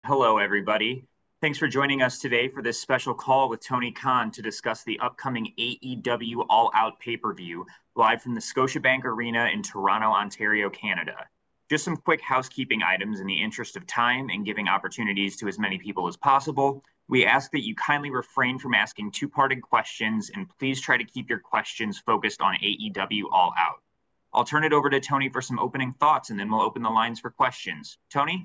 Hello, everybody. Thanks for joining us today for this special call with Tony Khan to discuss the upcoming AEW All Out pay-per-view live from the Scotiabank Arena in Toronto, Ontario, Canada. Just some quick housekeeping items in the interest of time and giving opportunities to as many people as possible. We ask that you kindly refrain from asking two-parted questions and please try to keep your questions focused on AEW All Out. I'll turn it over to Tony for some opening thoughts and then we'll open the lines for questions. Tony?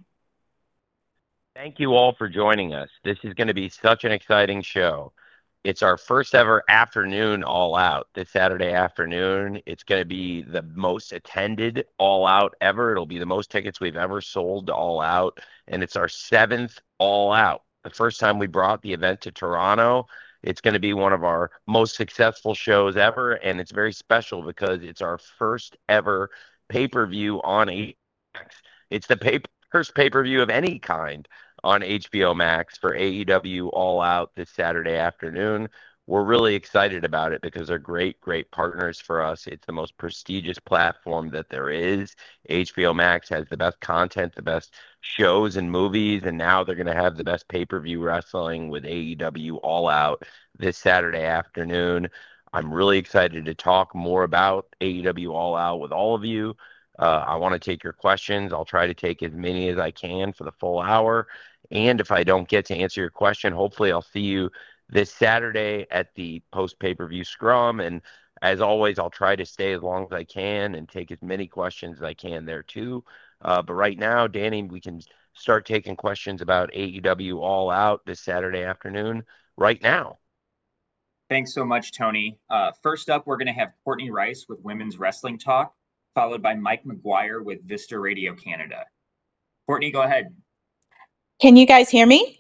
Thank you all for joining us. This is going to be such an exciting show. It's our first ever afternoon all out this Saturday afternoon. It's going to be the most attended all out ever. It'll be the most tickets we've ever sold to all out. And it's our seventh all out. The first time we brought the event to Toronto, it's going to be one of our most successful shows ever. And it's very special because it's our first ever pay per view on Max. It's the first pay per view of any kind on HBO Max for AEW All Out this Saturday afternoon. We're really excited about it because they're great, great partners for us. It's the most prestigious platform that there is. HBO Max has the best content, the best shows and movies, and now they're going to have the best pay-per-view wrestling with AEW All Out this Saturday afternoon. I'm really excited to talk more about AEW All Out with all of you. I want to take your questions. I'll try to take as many as I can for the full hour. And if I don't get to answer your question, hopefully I'll see you this Saturday at the post pay-per-view scrum. And as always, I'll try to stay as long as I can and take as many questions as I can there too. But right now, Danny, we can start taking questions about AEW All Out this Saturday afternoon right now. Thanks so much, Tony. First up, we're going to have Courtney Rice with Women's Wrestling Talk, followed by Mike McGuire with Vista Radio Canada. Courtney, go ahead. Can you guys hear me?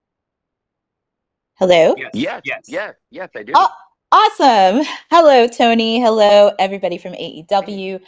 Hello? Yes, I do. Oh, awesome. Hello, Tony. Hello, everybody from AEW.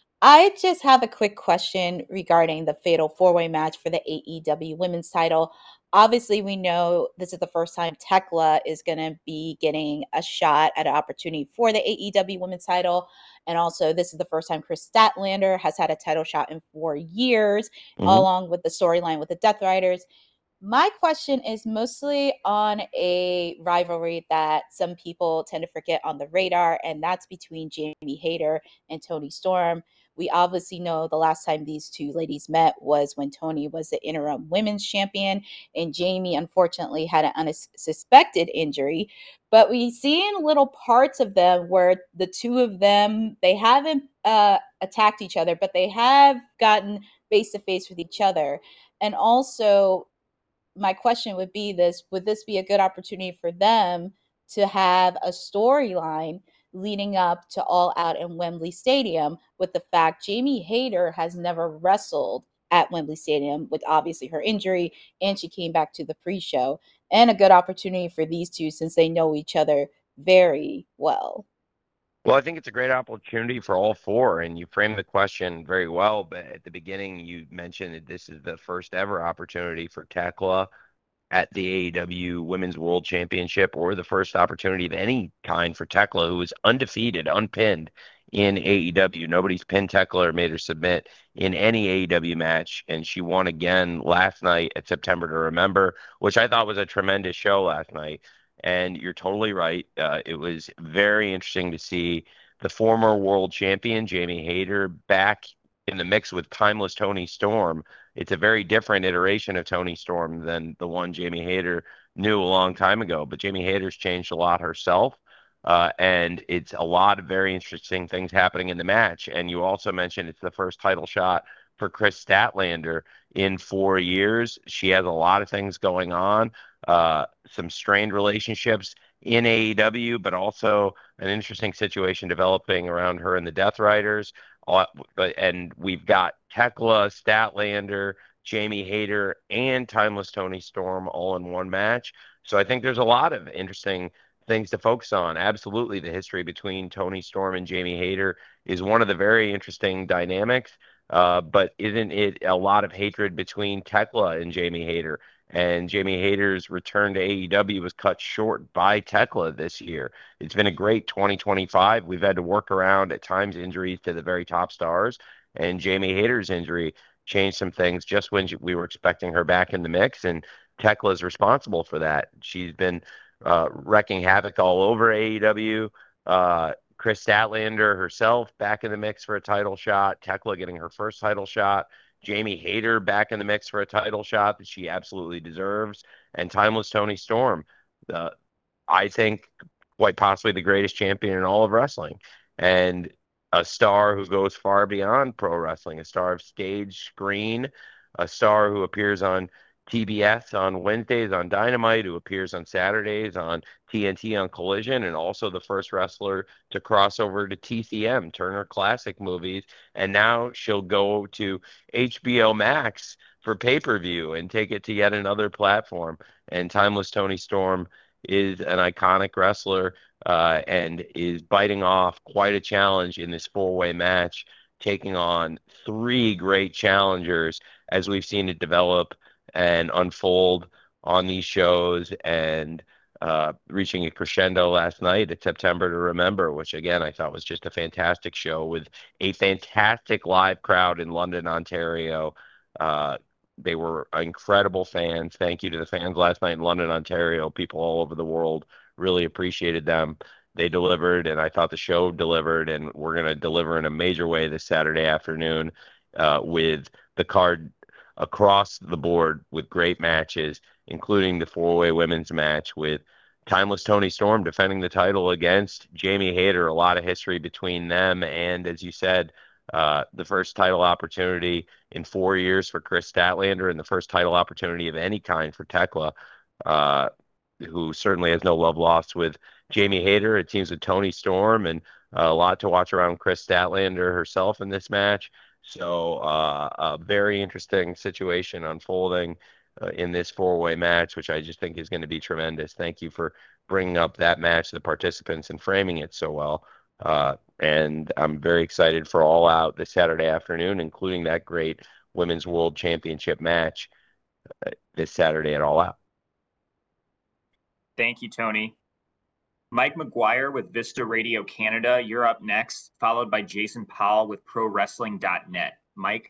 I just have a quick question regarding the Fatal 4-Way match for the AEW Women's title. Obviously, we know this is the first time Tekla is going to be getting a shot at an opportunity for the AEW Women's title. And also, this is the first time Chris Statlander has had a title shot in 4 years, along with the storyline with the Death Riders. My question is mostly on a rivalry that some people tend to forget on the radar, and that's between Jamie Hayter and Toni Storm. We obviously know the last time these two ladies met was when Toni was the interim women's champion, and Jamie unfortunately had an unsuspected injury. But we've seen little parts of them where the two of them, they haven't attacked each other, but they have gotten face to face with each other. And also, my question would be this: would this be a good opportunity for them to have a storyline leading up to All Out in Wembley Stadium, with the fact Jamie Hayter has never wrestled at Wembley Stadium with obviously her injury, and she came back to the pre-show, and a good opportunity for these two since they know each other very well. Well, I think it's a great opportunity for all four, and you framed the question very well. But at the beginning, you mentioned that this is the first ever opportunity for Tekla at the AEW Women's World Championship, or the first opportunity of any kind for Tekla, who is undefeated, unpinned in AEW. Nobody's pinned Tekla or made her submit in any AEW match, and she won again last night at September to Remember, which I thought was a tremendous show last night. And you're totally right. It was very interesting to see the former world champion, Jamie Hayter, back in the mix with timeless Toni Storm. It's a very different iteration of Toni Storm than the one Jamie Hayter knew a long time ago. But Jamie Hayter's changed a lot herself. And it's a lot of very interesting things happening in the match. And you also mentioned it's the first title shot for Chris Statlander in 4 years. She has a lot of things going on, some strained relationships in AEW, but also an interesting situation developing around her and the Death Riders. And we've got Tekla, Statlander, Jamie Hayter, and Timeless Toni Storm all in one match. So I think there's a lot of interesting things to focus on. Absolutely, the history between Toni Storm and Jamie Hayter is one of the very interesting dynamics. But isn't it a lot of hatred between Tekla and Jamie Hayter? And Jamie Hayter's return to AEW was cut short by Tekla this year. It's been a great 2025. We've had to work around at times injuries to the very top stars, and Jamie Hayter's injury change some things just when we were expecting her back in the mix, and Tekla is responsible for that. She's been wrecking havoc all over AEW. Chris Statlander herself back in the mix for a title shot. Tekla getting her first title shot. Jamie Hayter back in the mix for a title shot that she absolutely deserves. And Timeless Tony Storm, I think quite possibly the greatest champion in all of wrestling. And a star who goes far beyond pro wrestling, a star of stage, screen, a star who appears on TBS on Wednesdays on Dynamite, who appears on Saturdays on TNT on Collision, and also the first wrestler to cross over to TCM, Turner Classic Movies. And now she'll go to HBO Max for pay-per-view and take it to yet another platform. And Timeless Tony Storm is an iconic wrestler and is biting off quite a challenge in this four-way match, taking on three great challengers as we've seen it develop and unfold on these shows, and reaching a crescendo last night at September to Remember, which again I thought was just a fantastic show with a fantastic live crowd in London, Ontario. They were incredible fans. Thank you to the fans last night in London, Ontario. People all over the world really appreciated them. They delivered, and I thought the show delivered, and we're going to deliver in a major way this Saturday afternoon with the card across the board with great matches, including the four-way women's match with Timeless Tony Storm defending the title against Jamie Hayter. A lot of history between them, and as you said, the first title opportunity in 4 years for Chris Statlander, and the first title opportunity of any kind for Tekla, who certainly has no love lost with Jamie Hayter. It seems with Tony Storm, and a lot to watch around Chris Statlander herself in this match. So a very interesting situation unfolding in this four-way match, which I just think is going to be tremendous. Thank you for bringing up that match to the participants and framing it so well. And I'm very excited for All Out this Saturday afternoon, including that great Women's World Championship match this Saturday at All Out. Thank you, Tony. Mike McGuire with Vista Radio Canada, you're up next, followed by Jason Powell with ProWrestling.net. Mike?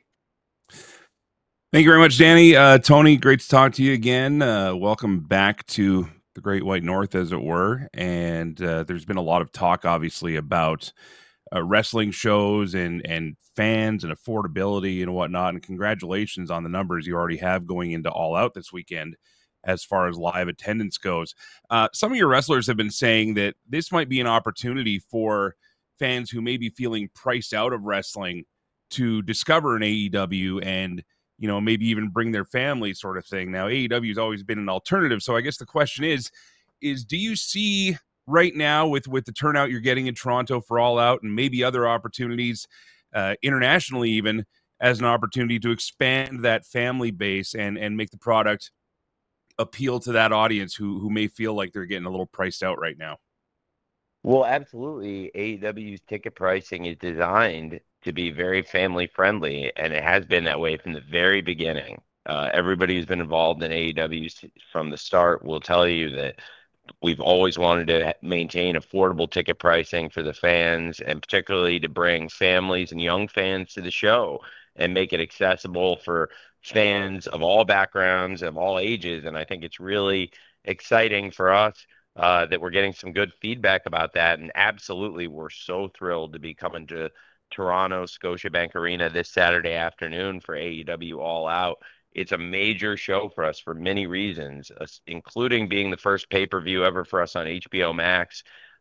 Thank you very much, Danny. Tony, great to talk to you again. Welcome back to the Great White North, as it were. And there's been a lot of talk, obviously, about wrestling shows and fans and affordability and whatnot. And congratulations on the numbers you already have going into All Out this weekend as far as live attendance goes. Some of your wrestlers have been saying that this might be an opportunity for fans who may be feeling priced out of wrestling to discover an AEW and, you know, maybe even bring their family, sort of thing. Now, AEW has always been an alternative. So I guess the question is do you see right now with the turnout you're getting in Toronto for All Out and maybe other opportunities internationally even as an opportunity to expand that family base and make the product appeal to that audience who may feel like they're getting a little priced out right now? Well, absolutely. AEW's ticket pricing is designed to be very family friendly, and it has been that way from the very beginning. Everybody who's been involved in AEW from the start will tell you that we've always wanted to maintain affordable ticket pricing for the fans, and particularly to bring families and young fans to the show and make it accessible for fans of all backgrounds, of all ages. And I think it's really exciting for us that we're getting some good feedback about that. And absolutely, we're so thrilled to be coming to Toronto Scotiabank Arena this Saturday afternoon for AEW All Out. It's a major show for us for many reasons, including being the first pay-per-view ever for us on HBO Max,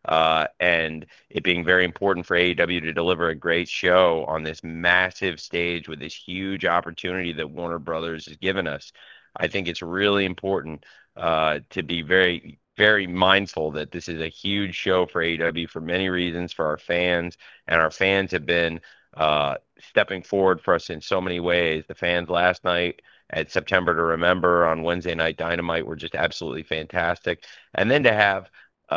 and it being very important for AEW to deliver a great show on this massive stage with this huge opportunity that Warner Brothers has given us. I think it's really important to be very, very mindful that this is a huge show for AEW for many reasons, for our fans, and our fans have been stepping forward for us in so many ways. The fans last night at September to Remember on Wednesday Night Dynamite were just absolutely fantastic. And then to have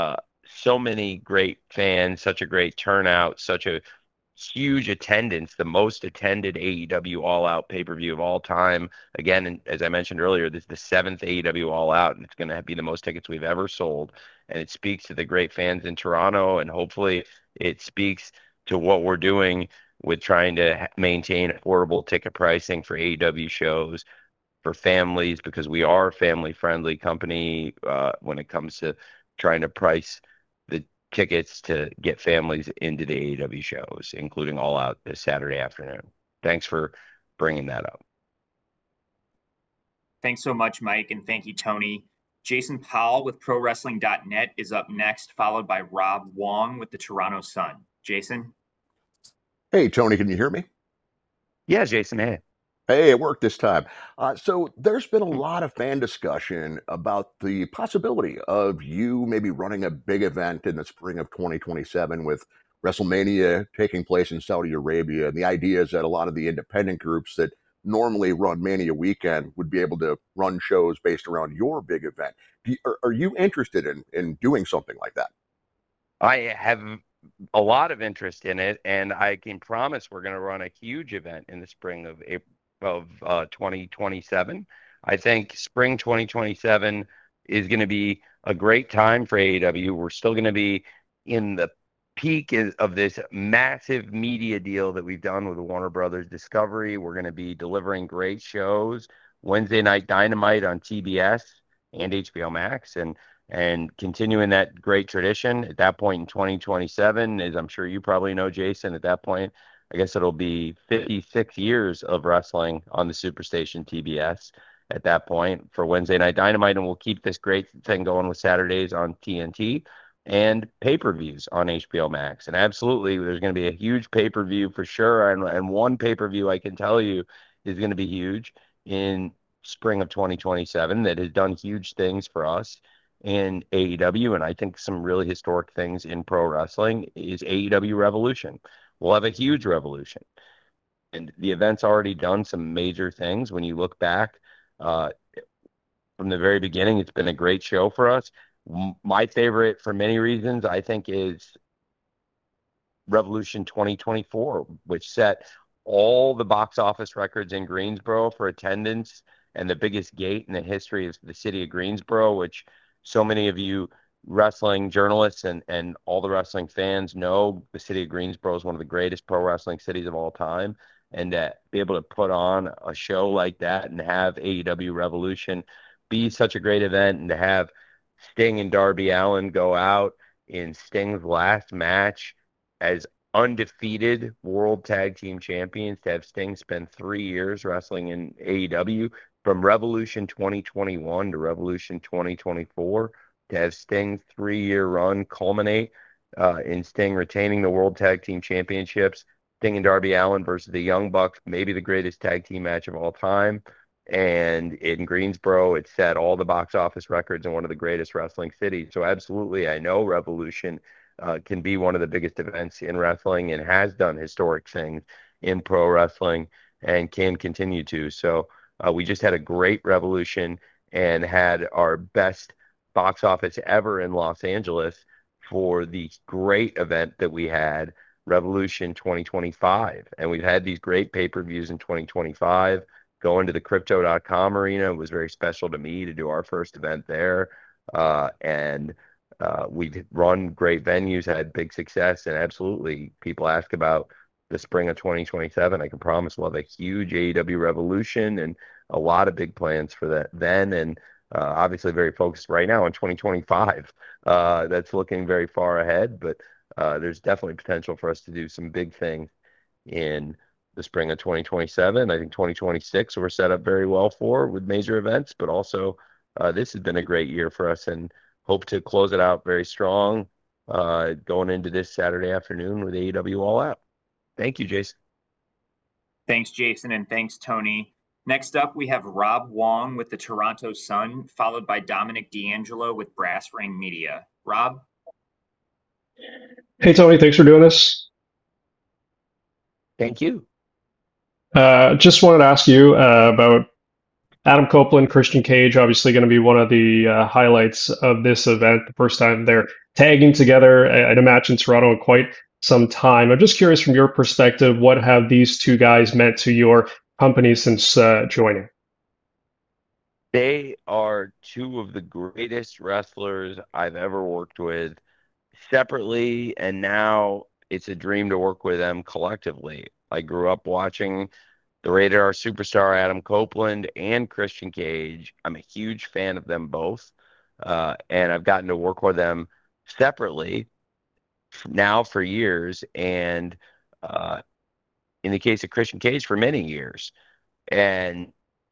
so many great fans, such a great turnout, such a huge attendance, the most attended AEW All Out pay-per-view of all time. Again, as I mentioned earlier, this is the 7th AEW All Out, and it's going to be the most tickets we've ever sold. And it speaks to the great fans in Toronto, and hopefully it speaks to what we're doing with trying to maintain affordable ticket pricing for AEW shows for families, because we are a family-friendly company when it comes to trying to price the tickets to get families into the AEW shows, including All Out this Saturday afternoon. Thanks for bringing that up. Thanks so much, Mike, and thank you, Tony. Jason Powell with ProWrestling.net is up next, followed by Rob Wong with the Toronto Sun. Jason? Hey, Tony, can you hear me? Yeah, Jason, hey. Hey, it worked this time. So there's been a lot of fan discussion about the possibility of you maybe running a big event in the spring of 2027 with WrestleMania taking place in Saudi Arabia. And the idea is that a lot of the independent groups that normally run Mania weekend would be able to run shows based around your big event. Are you interested in doing something like that? I have a lot of interest in it, and I can promise we're going to run a huge event in the spring of 2027. I think spring 2027 is going to be a great time for AEW. We're still going to be in the peak of this massive media deal that we've done with Warner Brothers Discovery. We're going to be delivering great shows, Wednesday Night Dynamite on TBS and HBO Max, and continuing that great tradition. At that point in 2027, as I'm sure you probably know, Jason, at that point, I guess it'll be 56 years of wrestling on the Superstation TBS at that point for Wednesday Night Dynamite, and we'll keep this great thing going with Saturdays on TNT and pay-per-views on HBO Max. And absolutely, there's going to be a huge pay-per-view for sure, and one pay-per-view I can tell you is going to be huge in spring of 2027 that has done huge things for us in AEW, and I think some really historic things in pro wrestling, is AEW Revolution. We'll have a huge revolution. And the event's already done some major things. When you look back from the very beginning, it's been a great show for us. My favorite, for many reasons, I think, is Revolution 2024, which set all the box office records in Greensboro for attendance and the biggest gate in the history of the city of Greensboro, which so many of you wrestling journalists and all the wrestling fans know. The city of Greensboro is one of the greatest pro wrestling cities of all time. And to be able to put on a show like that and have AEW Revolution be such a great event, and to have Sting and Darby Allin go out in Sting's last match as undefeated World Tag Team Champions, to have Sting spend 3 years wrestling in AEW from Revolution 2021 to Revolution 2024, to have Sting's 3-year run culminate in Sting retaining the World Tag Team Championships, Sting and Darby Allin versus the Young Bucks, maybe the greatest tag team match of all time. And in Greensboro, it set all the box office records in one of the greatest wrestling cities. So absolutely, I know Revolution can be one of the biggest events in wrestling and has done historic things in pro wrestling and can continue to. So we just had a great Revolution and had our best box office ever in Los Angeles for the great event that we had, Revolution 2025. And we've had these great pay-per-views in 2025. Going to the Crypto.com arena was very special to me to do our first event there. And we've run great venues, had big success, and absolutely, people ask about the spring of 2027. I can promise we'll have a huge AEW Revolution and a lot of big plans for that then. And obviously very focused right now on 2025. That's looking very far ahead, but there's definitely potential for us to do some big things in the spring of 2027. I think 2026 we're set up very well for with major events, but also this has been a great year for us and hope to close it out very strong going into this Saturday afternoon with AEW All Out. Thank you, Jason. Thanks, Jason, and thanks, Tony. Next up, we have Rob Wong with the Toronto Sun, followed by Dominic D'Angelo with Brass Ring Media. Rob? Hey, Tony, thanks for doing this. Thank you. Just wanted to ask you about Adam Copeland, Christian Cage, obviously going to be one of the highlights of this event. The first time they're tagging together, I'd imagine, Toronto in quite some time. I'm just curious from your perspective, what have these two guys meant to your company since joining? They are two of the greatest wrestlers I've ever worked with, separately and now it's a dream to work with them collectively. I grew up watching the Rated R superstar Adam Copeland and Christian Cage. I'm a huge fan of them both. And I've gotten to work with them separately now for years. And in the case of Christian Cage, for many years. And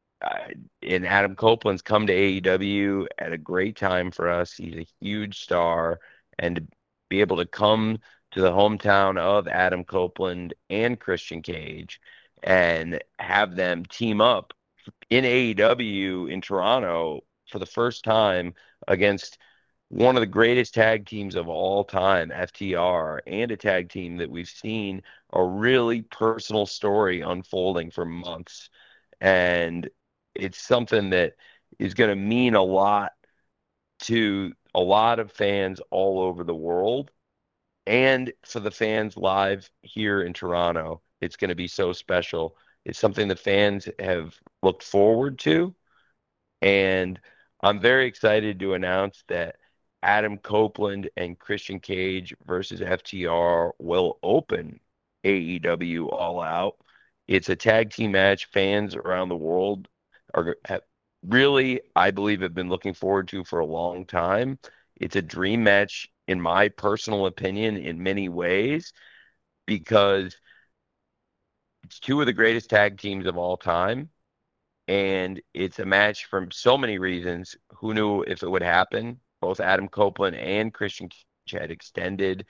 Adam Copeland's come to AEW at a great time for us. He's a huge star. And to be able to come to the hometown of Adam Copeland and Christian Cage and have them team up in AEW in Toronto for the first time against one of the greatest tag teams of all time, FTR, and a tag team that we've seen a really personal story unfolding for months. And it's something that is going to mean a lot to a lot of fans all over the world. And for the fans live here in Toronto, it's going to be so special. It's something the fans have looked forward to. And I'm very excited to announce that Adam Copeland and Christian Cage versus FTR will open AEW All Out. It's a tag team match fans around the world have really, I believe, have been looking forward to for a long time. It's a dream match, in my personal opinion, in many ways, because it's two of the greatest tag teams of all time. And it's a match for so many reasons. Who knew if it would happen? Both Adam Copeland and Christian Cage had extended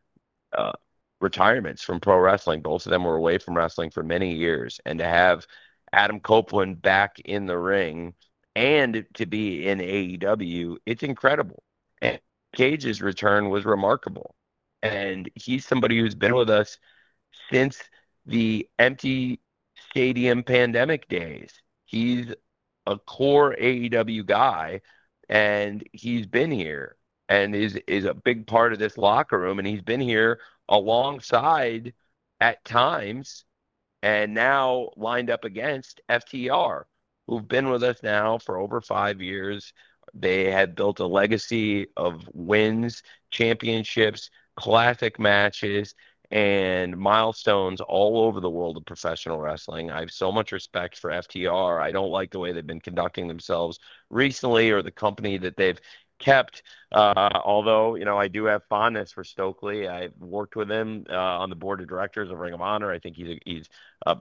retirements from pro wrestling. Both of them were away from wrestling for many years. And to have Adam Copeland back in the ring and to be in AEW, it's incredible. And Cage's return was remarkable. And he's somebody who's been with us since the empty stadium pandemic days. He's a core AEW guy, and he's been here and is a big part of this locker room. And he's been here alongside at times and now lined up against FTR, who've been with us now for over 5 years. They had built a legacy of wins, championships, classic matches, and milestones all over the world of professional wrestling. I have so much respect for FTR. I don't like the way they've been conducting themselves recently or the company that they've kept. Although, I do have fondness for Stokely. I've worked with him on the board of directors of Ring of Honor. I think he's a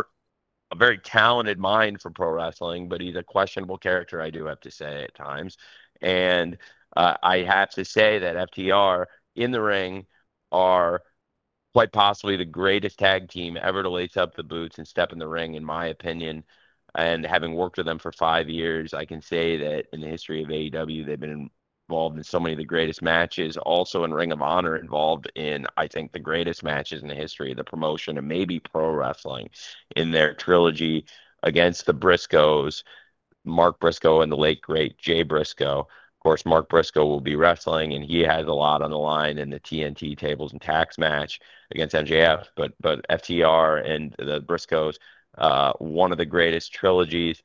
very talented mind for pro wrestling, but he's a questionable character, I do have to say at times. And I have to say that FTR in the ring are quite possibly the greatest tag team ever to lace up the boots and step in the ring, in my opinion. And having worked with them for 5 years, I can say that in the history of AEW, they've been involved in so many of the greatest matches, also in Ring of Honor, involved in, I think, the greatest matches in the history of the promotion and maybe pro wrestling in their trilogy against the Briscoes, Mark Briscoe and the late, great Jay Briscoe. Of course, Mark Briscoe will be wrestling, and he has a lot on the line in the TNT tables and tax match against MJF. But FTR and the Briscoes, one of the greatest trilogies,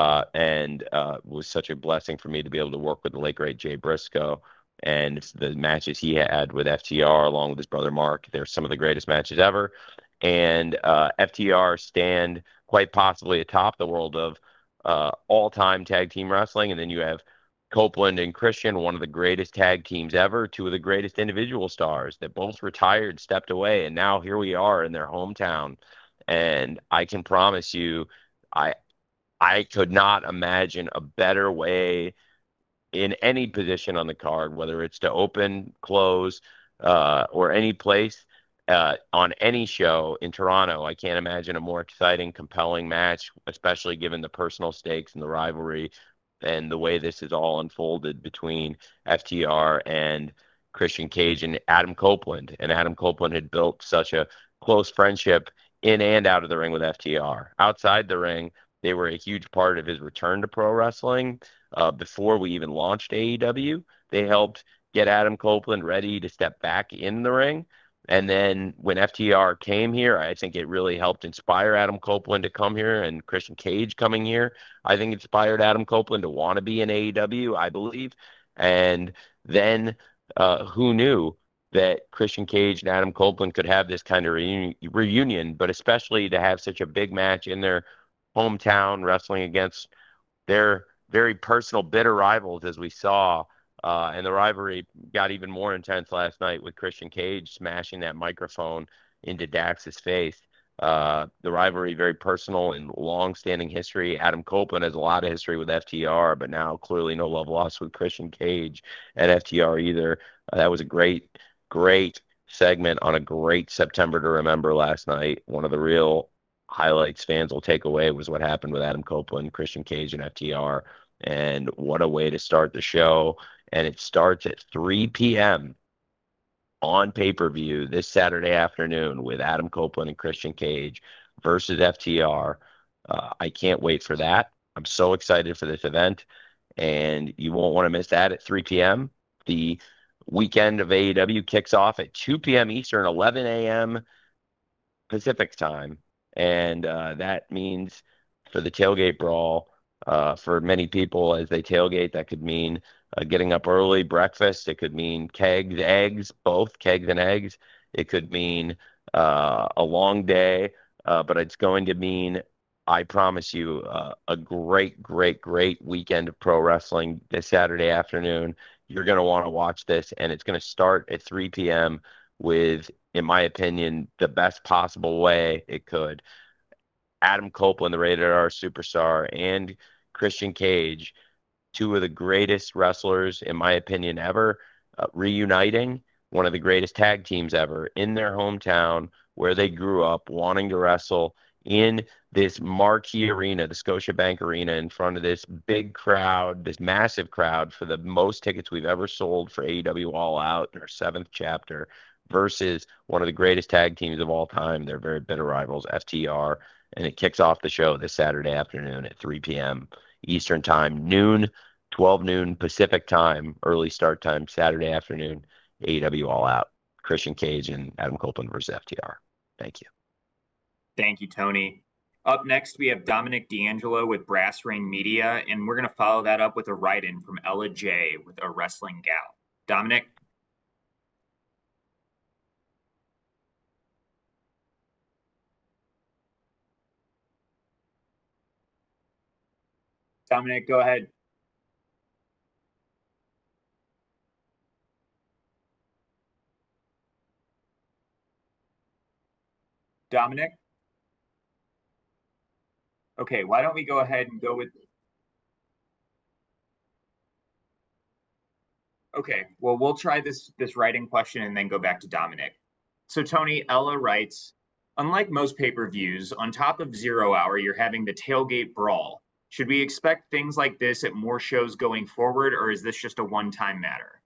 and was such a blessing for me to be able to work with the late great Jay Briscoe. And the matches he had with FTR along with his brother Mark, they're some of the greatest matches ever. And FTR stand quite possibly atop the world of all-time tag team wrestling. And then you have Copeland and Christian, one of the greatest tag teams ever, two of the greatest individual stars that both retired, stepped away, and now here we are in their hometown. And I can promise you, I could not imagine a better way in any position on the card, whether it's to open, close, or any place on any show in Toronto. I can't imagine a more exciting, compelling match, especially given the personal stakes and the rivalry and the way this is all unfolded between FTR and Christian Cage and Adam Copeland. And Adam Copeland had built such a close friendship in and out of the ring with FTR. Outside the ring, they were a huge part of his return to pro wrestling. Before we even launched AEW, they helped get Adam Copeland ready to step back in the ring. And then when FTR came here, I think it really helped inspire Adam Copeland to come here, and Christian Cage coming here, I think inspired Adam Copeland to want to be in AEW, I believe. And then who knew that Christian Cage and Adam Copeland could have this kind of reunion, but especially to have such a big match in their hometown, wrestling against their very personal, bitter rivals, as we saw. And the rivalry got even more intense last night with Christian Cage smashing that microphone into Dax's face. The rivalry, very personal and long-standing history. Adam Copeland has a lot of history with FTR, but now clearly no love lost with Christian Cage at FTR either. That was a great, great segment on a great September to remember last night. One of the real highlights fans will take away was what happened with Adam Copeland, Christian Cage, and FTR. And what a way to start the show. And it starts at 3 p.m. on pay-per-view this Saturday afternoon with Adam Copeland and Christian Cage versus FTR. I can't wait for that. I'm so excited for this event, and you won't want to miss that at 3 p.m. The weekend of AEW kicks off at 2 p.m. Eastern, 11 a.m. Pacific time. And that means for the tailgate brawl, for many people as they tailgate, that could mean getting up early, breakfast. It could mean kegs, eggs, both kegs and eggs. It could mean a long day, but it's going to mean, I promise you, a great, great, great weekend of pro wrestling this Saturday afternoon. You're going to want to watch this, and it's going to start at 3 p.m. with, in my opinion, the best possible way it could. Adam Copeland, the Rated R superstar, and Christian Cage, two of the greatest wrestlers, in my opinion, ever, reuniting, one of the greatest tag teams ever in their hometown where they grew up, wanting to wrestle in this marquee arena, the Scotiabank Arena, in front of this big crowd, this massive crowd, for the most tickets we've ever sold for AEW All Out in our 7th chapter, versus one of the greatest tag teams of all time, their very bitter rivals, FTR. And it kicks off the show this Saturday afternoon at 3 p.m. Eastern time, 12 noon Pacific time, early start time, Saturday afternoon, AEW All Out. Christian Cage and Adam Copeland versus FTR. Thank you. Thank you, Tony. Up next, we have Dominic D'Angelo with Brass Rain Media, and we're going to follow that up with a write-in from Ella J with A Wrestling Gal. Dominic? Dominic, go ahead. Dominic? Okay, why don't we go ahead and go with... Okay, well, we'll try this writing question and then go back to Dominic. So Tony, Ella writes, unlike most pay-per-views, on top of 0 Hour, you're having the tailgate brawl. Should we expect things like this at more shows going forward, or is this just a one-time matter?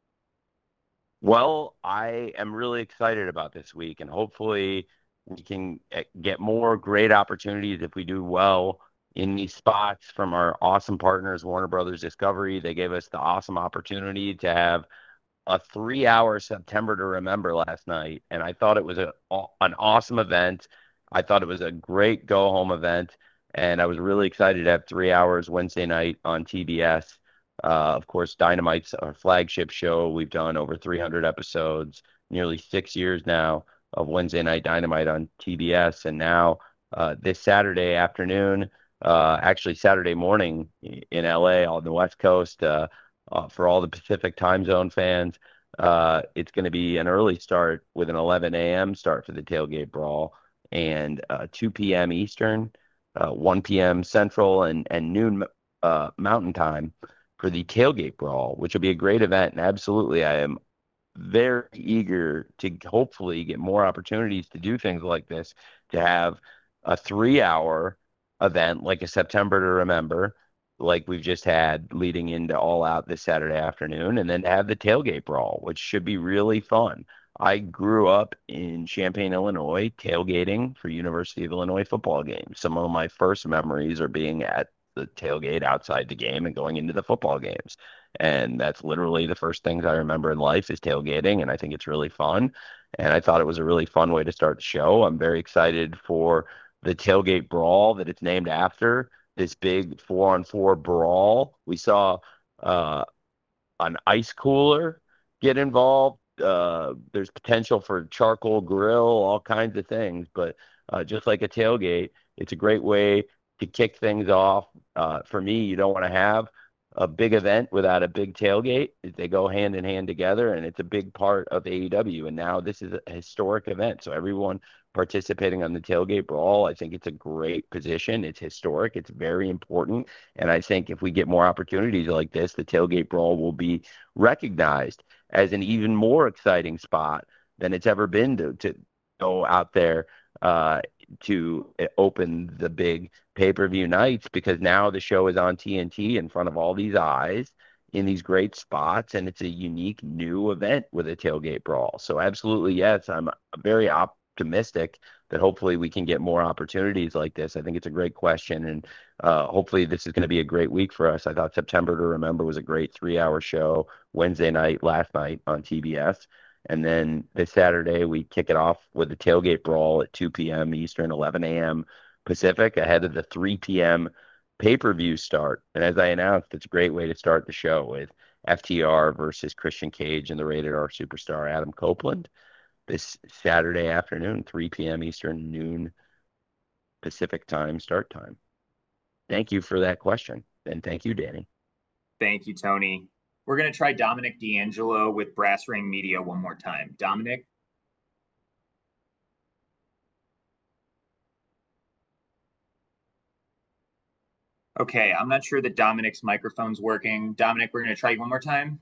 Well, I am really excited about this week, and hopefully we can get more great opportunities if we do well in these spots from our awesome partners, Warner Brothers Discovery. They gave us the awesome opportunity to have a 3-hour September to remember last night, and I thought it was an awesome event. I thought it was a great go-home event, and I was really excited to have 3 hours Wednesday night on TBS. Of course, Dynamite's our flagship show. We've done over 300 episodes, nearly 6 years now of Wednesday Night Dynamite on TBS. And now this Saturday afternoon, actually Saturday morning in LA on the West Coast, for all the Pacific time zone fans, it's going to be an early start with an 11 a.m. start for the tailgate brawl, and 2 p.m. Eastern, 1 p.m. Central, and noon Mountain Time for the tailgate brawl, which will be a great event. And absolutely, I am very eager to hopefully get more opportunities to do things like this, to have a 3-hour event like a September to remember, like we've just had leading into All Out this Saturday afternoon, and then have the tailgate brawl, which should be really fun. I grew up in Champaign, Illinois, tailgating for University of Illinois football games. Some of my first memories are being at the tailgate outside the game and going into the football games. And that's literally the first things I remember in life is tailgating, and I think it's really fun. And I thought it was a really fun way to start the show. I'm very excited for the tailgate brawl that it's named after, this big 4-on-4 brawl. We saw an ice cooler get involved. there's potential for charcoal grill, all kinds of things. But just like a tailgate, it's a great way to kick things off. For me, you don't want to have a big event without a big tailgate. They go hand in hand together, and it's a big part of AEW. And now this is a historic event, so everyone participating on the tailgate brawl, I think it's a great position. It's historic. It's very important. And I think if we get more opportunities like this, the tailgate brawl will be recognized as an even more exciting spot than it's ever been to go out there to open the big pay-per-view nights, because now the show is on TNT in front of all these eyes in these great spots, and it's a unique new event with a tailgate brawl. So absolutely, yes, I'm very optimistic that hopefully we can get more opportunities like this. I think it's a great question, and hopefully this is going to be a great week for us. I thought September to Remember was a great 3-hour show Wednesday night, last night on TBS. And then this Saturday, we kick it off with the tailgate brawl at 2 p.m. Eastern, 11 a.m. Pacific, ahead of the 3 p.m. pay-per-view start. And as I announced, it's a great way to start the show with FTR versus Christian Cage and the Rated R superstar Adam Copeland this Saturday afternoon, 3 p.m. Eastern, noon Pacific time, start time. Thank you for that question. And thank you, Danny. Thank you, Tony. We're going to try Dominic D'Angelo with Brass Ring Media one more time. Dominic? Okay, I'm not sure that Dominic's microphone's working. Dominic, we're going to try you one more time.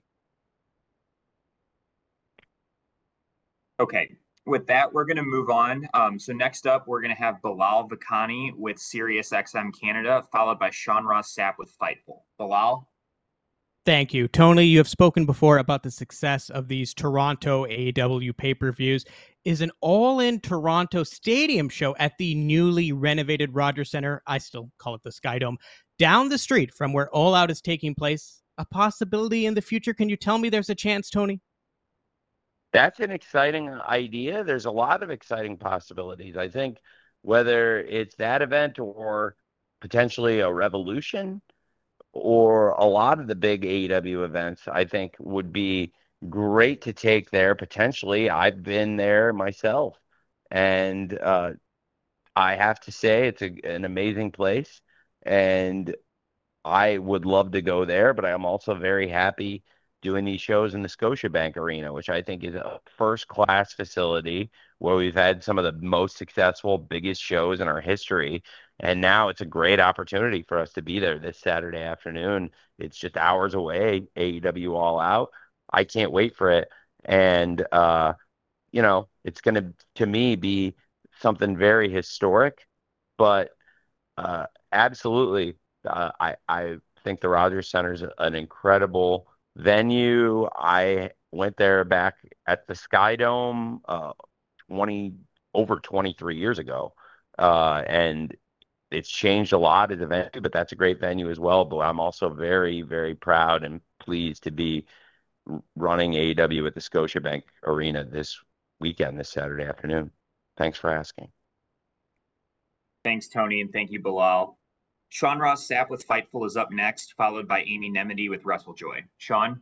Okay, with that, we're going to move on. So next up, we're going to have Bilal Vakani with SiriusXM Canada, followed by Sean Ross Sapp with Fightful. Bilal? Thank you. Tony, you have spoken before about the success of these Toronto AEW pay-per-views. Is an all-in Toronto stadium show at the newly renovated Rogers Centre, I still call it the Skydome, down the street from where All Out is taking place, a possibility in the future? Can you tell me there's a chance, Tony? That's an exciting idea. There's a lot of exciting possibilities. I think whether it's that event or potentially a Revolution or a lot of the big AEW events, I think would be great to take there potentially. I've been there myself, and I have to say it's an amazing place, and I would love to go there, but I'm also very happy doing these shows in the Scotiabank Arena, which I think is a first-class facility where we've had some of the most successful, biggest shows in our history. And now it's a great opportunity for us to be there this Saturday afternoon. It's just hours away, AEW All Out. I can't wait for it. And, it's going to me, be something very historic, but absolutely, I think the Rogers Center is an incredible venue. I went there back at the Skydome over 23 years ago, and it's changed a lot as a venue, but that's a great venue as well. But I'm also very, very proud and pleased to be running AEW at the Scotiabank Arena this weekend, this Saturday afternoon. Thanks for asking. Thanks, Tony, and thank you, Bilal. Sean Ross Sapp with Fightful is up next, followed by Amy Nemedy with WrestleJoy. Sean?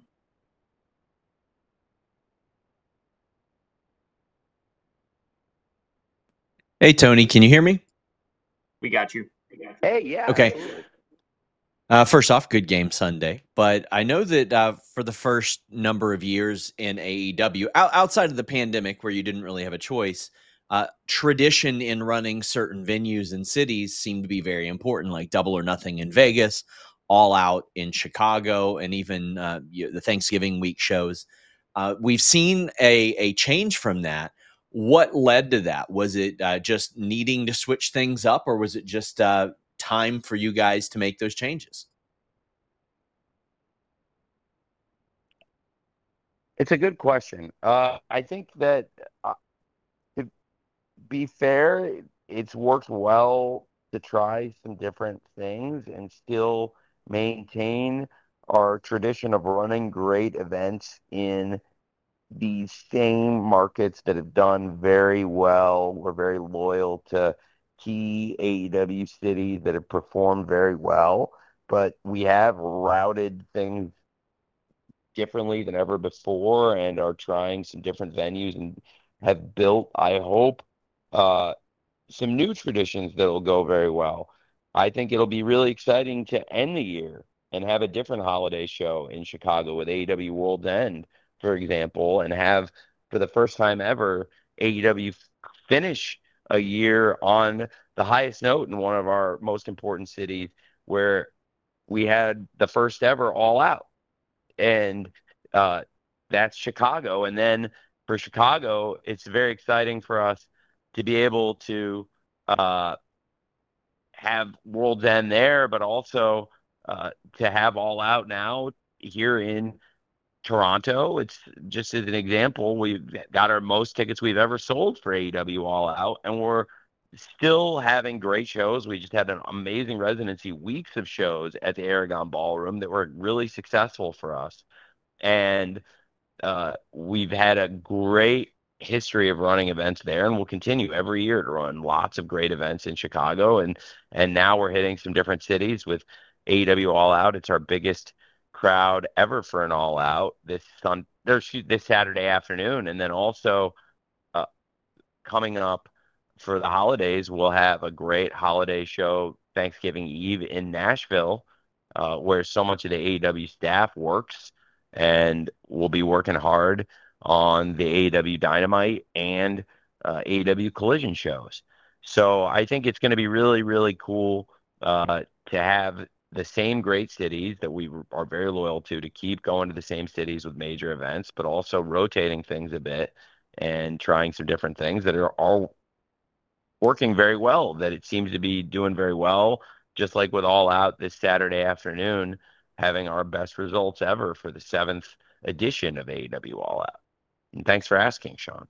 Hey, Tony, can you hear me? We got you. Hey, yeah. Okay. First off, good game Sunday. But I know that for the first number of years in AEW, outside of the pandemic where you didn't really have a choice, tradition in running certain venues and cities seemed to be very important, like Double or Nothing in Vegas, All Out in Chicago, and even the Thanksgiving week shows. We've seen a change from that. What led to that? Was it just needing to switch things up, or was it just time for you guys to make those changes? It's a good question. I think that, to be fair, it's worked well to try some different things and still maintain our tradition of running great events in these same markets that have done very well. We're very loyal to key AEW cities that have performed very well, but we have routed things differently than ever before and are trying some different venues and have built, I hope, some new traditions that will go very well. I think it'll be really exciting to end the year and have a different holiday show in Chicago with AEW World's End, for example, and have, for the first time ever, AEW finish a year on the highest note in one of our most important cities, where we had the first ever All Out. And that's Chicago. And then for Chicago, it's very exciting for us to be able to uh, have World's End there, but also to have All Out now here in Toronto. It's just as an example, we've got our most tickets we've ever sold for AEW All Out, and we're still having great shows. We just had an amazing residency, weeks of shows at the Aragon Ballroom that were really successful for us. And we've had a great history of running events there, and we'll continue every year to run lots of great events in Chicago. And now we're hitting some different cities with AEW All Out. It's our biggest crowd ever for an All Out this Saturday afternoon, and then also coming up for the holidays, we'll have a great holiday show Thanksgiving Eve in Nashville, where so much of the AEW staff works, and we'll be working hard on the AEW Dynamite and AEW Collision shows. So I think it's going to be really, really cool to have the same great cities that we are very loyal to keep going to the same cities with major events, but also rotating things a bit and trying some different things that are all working very well, that it seems to be doing very well, just like with All Out this Saturday afternoon, having our best results ever for the 7th edition of AEW All Out. And thanks for asking, Sean.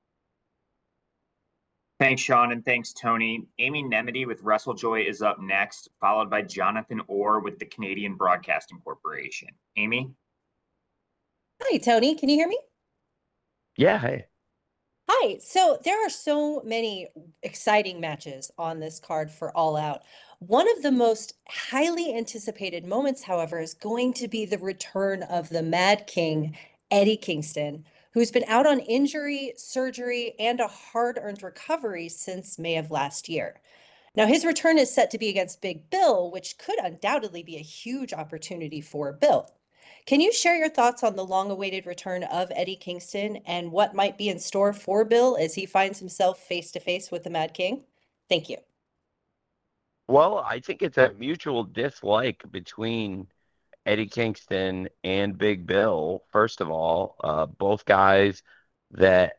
Thanks, Sean, and thanks, Tony. Amy Nemedy with WrestleJoy is up next, followed by Jonathan Orr with the Canadian Broadcasting Corporation. Amy? Hi, Tony. Can you hear me? Yeah, hey. Hi. So there are so many exciting matches on this card for All Out. One of the most highly anticipated moments, however, is going to be the return of the Mad King, Eddie Kingston, who's been out on injury, surgery, and a hard-earned recovery since May of last year. Now, his return is set to be against Big Bill, which could undoubtedly be a huge opportunity for Bill. Can you share your thoughts on the long-awaited return of Eddie Kingston and what might be in store for Bill as he finds himself face-to-face with the Mad King? Thank you. Well, I think it's a mutual dislike between Eddie Kingston and Big Bill. First of all, both guys that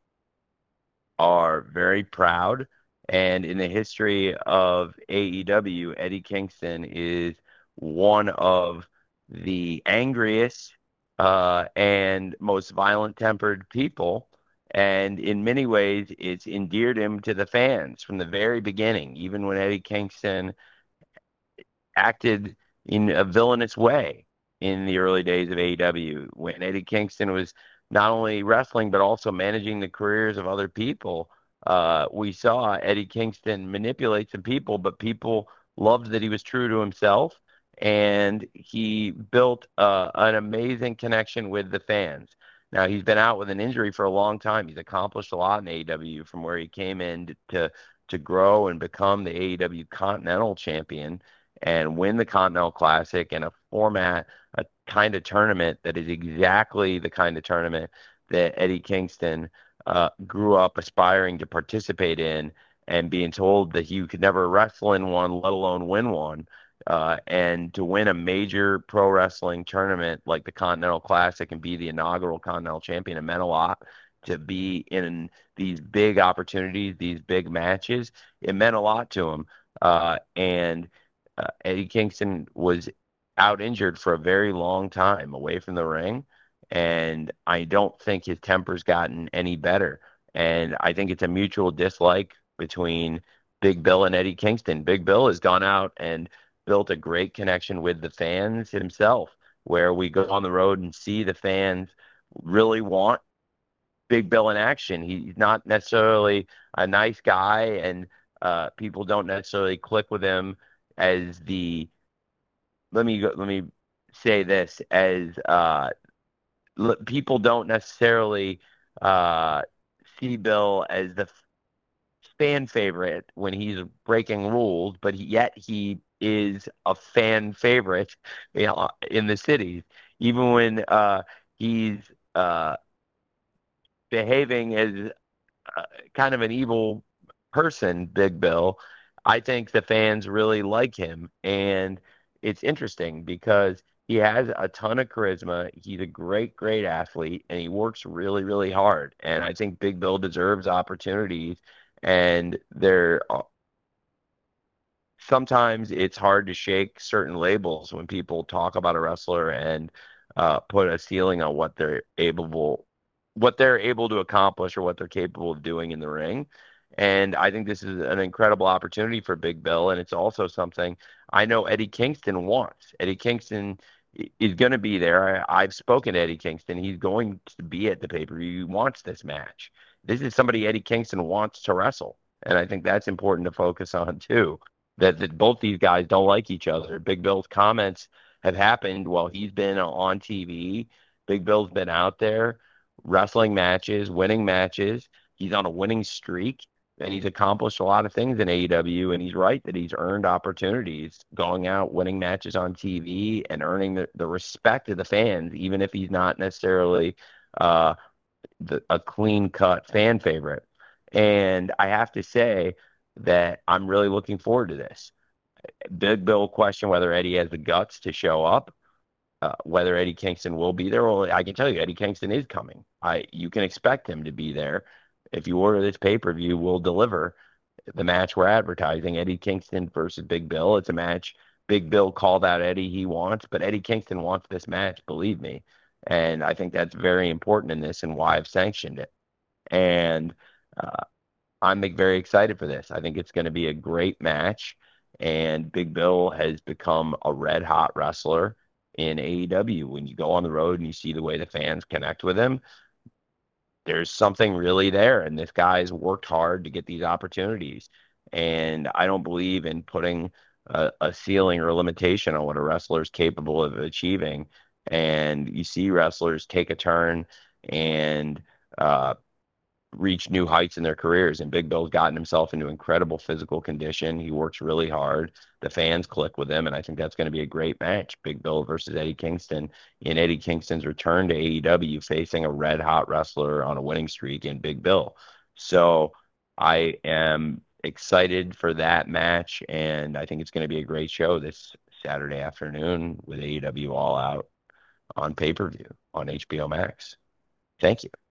are very proud. And in the history of AEW, Eddie Kingston is one of the angriest and most violent-tempered people. And in many ways, it's endeared him to the fans from the very beginning, even when Eddie Kingston acted in a villainous way in the early days of AEW, when Eddie Kingston was not only wrestling, but also managing the careers of other people. We saw Eddie Kingston manipulate some people, but people loved that he was true to himself, and he built an amazing connection with the fans. Now, he's been out with an injury for a long time. He's accomplished a lot in AEW from where he came in to grow and become the AEW Continental Champion and win the Continental Classic in a format, a kind of tournament that is exactly the kind of tournament that Eddie Kingston grew up aspiring to participate in, and being told that he could never wrestle in one, let alone win one. And to win a major pro wrestling tournament like the Continental Classic and be the inaugural Continental Champion, it meant a lot. To be in these big opportunities, these big matches, it meant a lot to him. And Eddie Kingston was out injured for a very long time away from the ring, and I don't think his temper's gotten any better. And I think it's a mutual dislike between Big Bill and Eddie Kingston. Big Bill has gone out and built a great connection with the fans himself, where we go on the road and see the fans really want Big Bill in action. He's not necessarily a nice guy, and people don't necessarily click with him as the let me say this, as people don't necessarily see Bill as the fan favorite when he's breaking rules, but yet he is a fan favorite, in the cities, even when he's behaving as kind of an evil person, Big Bill. I think the fans really like him, and it's interesting because he has a ton of charisma. He's a great, great athlete, and he works really, really hard. And I think Big Bill deserves opportunities. And sometimes it's hard to shake certain labels when people talk about a wrestler and put a ceiling on what they're able to accomplish or what they're capable of doing in the ring. And I think this is an incredible opportunity for Big Bill, and it's also something I know Eddie Kingston wants. Eddie Kingston is going to be there. I've spoken to Eddie Kingston. He's going to be at the pay-per-view. He wants this match. This is somebody Eddie Kingston wants to wrestle, and I think that's important to focus on too. That both these guys don't like each other. Big Bill's comments have happened while he's been on TV. Big Bill's been out there wrestling matches, winning matches. He's on a winning streak, and he's accomplished a lot of things in AEW. And he's right that he's earned opportunities going out, winning matches on TV, and earning the respect of the fans, even if he's not necessarily a clean-cut fan favorite. And I have to say that I'm really looking forward to this. Big Bill questioned whether Eddie has the guts to show up. Whether Eddie Kingston will be there, well, I can tell you Eddie Kingston is coming. You can expect him to be there. If you order this pay-per-view, we'll deliver the match we're advertising, Eddie Kingston versus Big Bill. It's a match Big Bill called out Eddie he wants, but Eddie Kingston wants this match, believe me. And I think that's very important in this and why I've sanctioned it. And I'm very excited for this. I think it's going to be a great match. And Big Bill has become a red-hot wrestler in AEW. When you go on the road and you see the way the fans connect with him, there's something really there. And this guy's worked hard to get these opportunities. And I don't believe in putting a ceiling or a limitation on what a wrestler is capable of achieving. And you see wrestlers take a turn and reach new heights in their careers. And Big Bill's gotten himself into incredible physical condition. He works really hard. The fans click with him, and I think that's going to be a great match. Big Bill versus Eddie Kingston in Eddie Kingston's return to AEW, facing a red-hot wrestler on a winning streak in Big Bill. So I am excited for that match, and I think it's going to be a great show this Saturday afternoon with AEW All Out on pay-per-view on HBO Max. Thank you.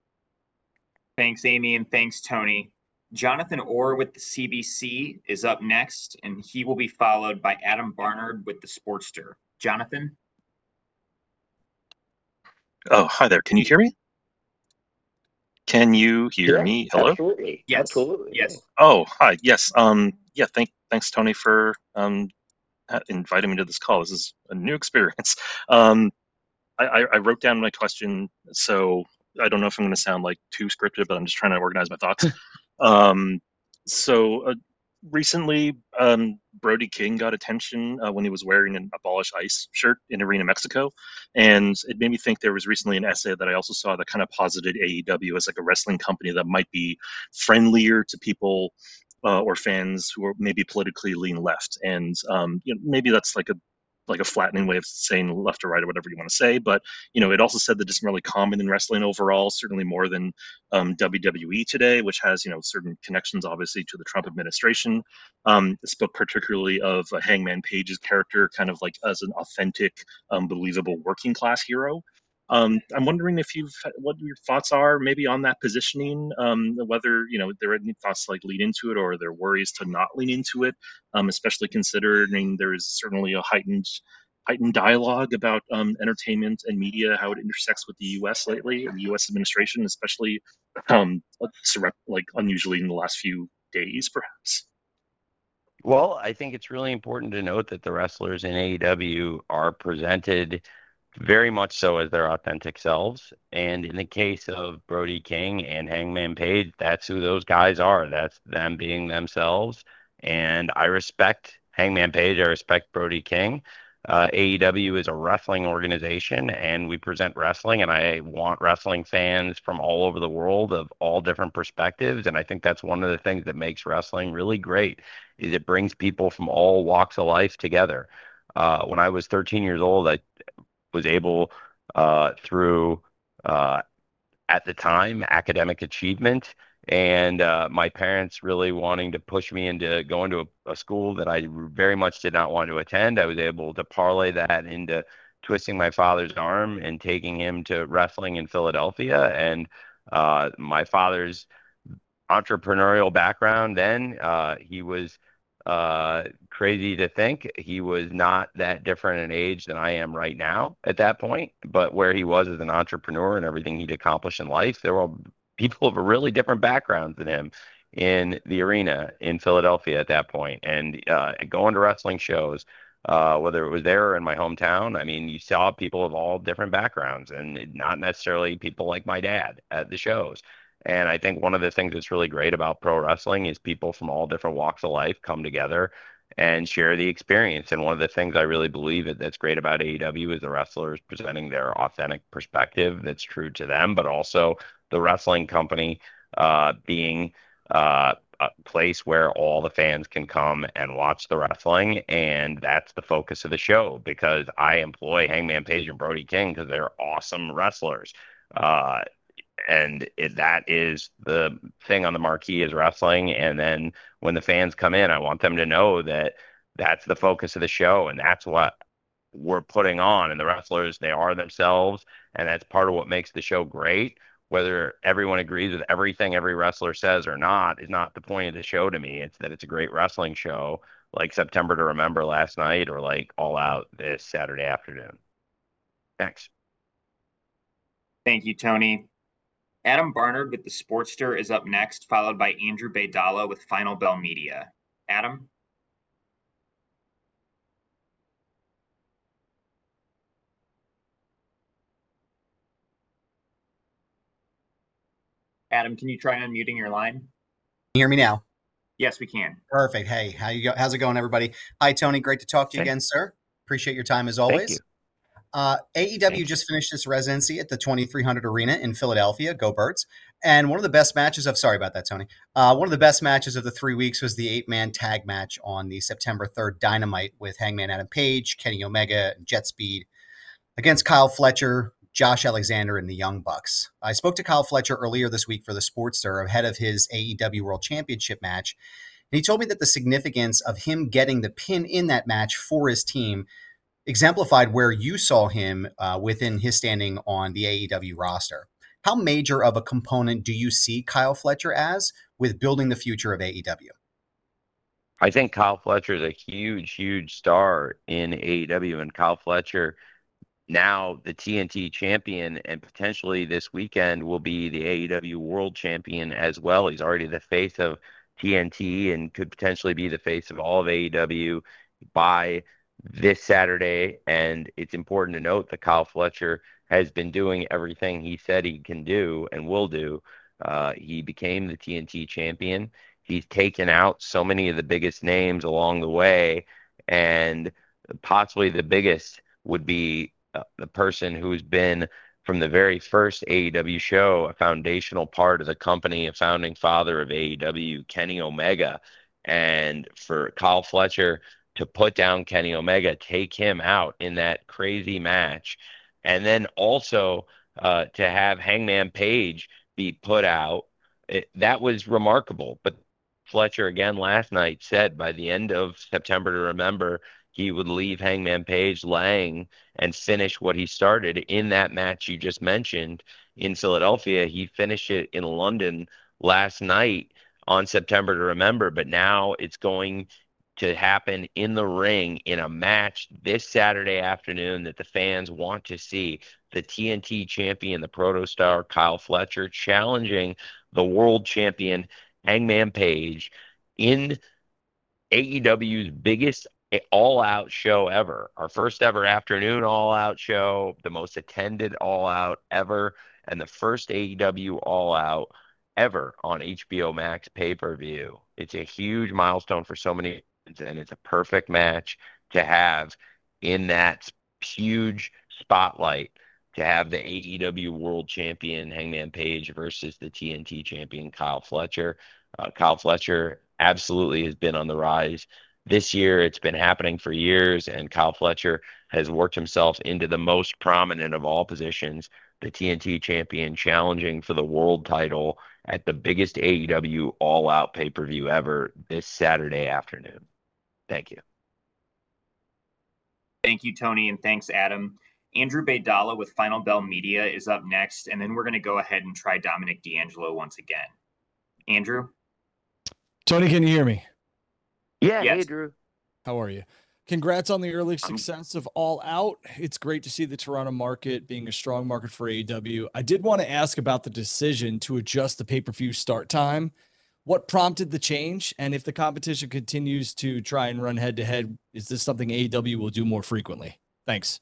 Thanks, Amy, and thanks, Tony. Jonathan Orr with the CBC is up next, and he will be followed by Adam Barnard with the Sportster. Jonathan? Oh, hi there. Can you hear me? Can you hear me? Hello? Absolutely. Yes. Absolutely. Yes. Oh, hi. Yes. Yeah, thanks, Tony, for inviting me to this call. This is a new experience. I wrote down my question, so I don't know if I'm going to sound like too scripted, but I'm just trying to organize my thoughts. Recently, Brody King got attention when he was wearing an Abolish ICE shirt in Arena, Mexico. And it made me think there was recently an essay that I also saw that kind of posited AEW as like a wrestling company that might be friendlier to people or fans who are maybe politically lean left. And maybe that's like a flattening way of saying left or right or whatever you want to say. But, it also said that it's really common in wrestling overall, certainly more than WWE today, which has, certain connections, obviously, to the Trump administration. It spoke particularly of Hangman Page's character kind of like as an authentic, believable working class hero. I'm wondering what your thoughts are maybe on that positioning, whether, there are any thoughts to like lean into it or there are worries to not lean into it, especially considering there is certainly a heightened dialogue about entertainment and media, how it intersects with the U.S. lately, and the U.S. administration, especially like unusually in the last few days, perhaps. Well, I think it's really important to note that the wrestlers in AEW are presented very much so as their authentic selves. And in the case of Brody King and Hangman Page, that's who those guys are. That's them being themselves. And I respect Hangman Page. I respect Brody King. AEW is a wrestling organization and we present wrestling, and I want wrestling fans from all over the world of all different perspectives. And I think that's one of the things that makes wrestling really great is it brings people from all walks of life together. When I was 13 years old, I was able through at the time academic achievement and my parents really wanting to push me into going to a school that I very much did not want to attend. I was able to parlay that into twisting my father's arm and taking him to wrestling in Philadelphia. And my father's entrepreneurial background then, he was crazy to think he was not that different in age than I am right now at that point. But where he was as an entrepreneur and everything he'd accomplished in life, there were people of a really different backgrounds than him in the arena in Philadelphia at that point. And going to wrestling shows, whether it was there or in my hometown, I mean, you saw people of all different backgrounds and not necessarily people like my dad at the shows. And I think one of the things that's really great about pro wrestling is people from all different walks of life come together and share the experience. And one of the things I really believe that's great about AEW is the wrestlers presenting their authentic perspective that's true to them, but also the wrestling company being a place where all the fans can come and watch the wrestling. And that's the focus of the show because I employ Hangman Page and Brody King because they're awesome wrestlers. And that is the thing on the marquee is wrestling. And then when the fans come in, I want them to know that that's the focus of the show and that's what we're putting on. And the wrestlers, they are themselves. And that's part of what makes the show great. Whether everyone agrees with everything every wrestler says or not is not the point of the show to me. It's that it's a great wrestling show like September to Remember last night or like All Out this Saturday afternoon. Thanks. Thank you, Tony. Adam Barnard with the Sportster is up next, followed by Andrew Baydala with Final Bell Media. Adam? Adam, can you try unmuting your line? Can you hear me now? Yes, we can. Perfect. Hey, how's it going, everybody? Hi, Tony. Great to talk to you again, sir. Appreciate your time as always. Thank you. AEW just finished its residency at the 2300 Arena in Philadelphia. Go Birds. And one of the best matches of, sorry about that, Tony. One of the best matches of the 3 weeks was the 8-man tag match on the September 3rd Dynamite with Hangman Adam Page, Kenny Omega, and Jet Speed against Kyle Fletcher, Josh Alexander, and the Young Bucks. I spoke to Kyle Fletcher earlier this week for the Sportster ahead of his AEW World Championship match. And he told me that the significance of him getting the pin in that match for his team exemplified where you saw him within his standing on the AEW roster. How major of a component do you see Kyle Fletcher as with building the future of AEW? I think Kyle Fletcher is a huge star in AEW, and Kyle Fletcher, now the TNT champion, and potentially this weekend will be the AEW World Champion as well. He's already the face of TNT and could potentially be the face of all of AEW by this Saturday. And it's important to note that Kyle Fletcher has been doing everything he said he can do and will do. He became the TNT champion. He's taken out so many of the biggest names along the way, and possibly the biggest would be the person who's been from the very first AEW show, a foundational part of the company, a founding father of AEW, Kenny Omega. And for Kyle Fletcher to put down Kenny Omega, take him out in that crazy match, and then also to have Hangman Page be put out, that was remarkable. But Fletcher, again, last night said by the end of September to Remember, he would leave Hangman Page laying and finish what he started in that match you just mentioned in Philadelphia. He finished it in London last night on September to Remember, but now it's going to happen in the ring in a match this Saturday afternoon that the fans want to see. The TNT champion, the protostar Kyle Fletcher, challenging the world champion Hangman Page in AEW's biggest all-out show ever. Our first ever afternoon all-out show, the most attended all-out ever, and the first AEW all-out ever on HBO Max pay-per-view. It's a huge milestone for so many, and it's a perfect match to have in that huge spotlight to have the AEW World Champion Hangman Page versus the TNT Champion Kyle Fletcher. Kyle Fletcher absolutely has been on the rise this year. It's been happening for years, and Kyle Fletcher has worked himself into the most prominent of all positions, the TNT Champion, challenging for the world title at the biggest AEW all-out pay-per-view ever this Saturday afternoon. Thank you. Thank you, Tony, and thanks, Adam. Andrew Baydala with Final Bell Media is up next, and then we're going to go ahead and try Dominic D'Angelo once again. Andrew? Tony, can you hear me? Yeah, Yes. Hey, Drew. How are you? Congrats on the early success of All Out. It's great to see the Toronto market being a strong market for AEW. I did want to ask about the decision to adjust the pay-per-view start time. What prompted the change? And if the competition continues to try and run head-to-head, is this something AEW will do more frequently? Thanks.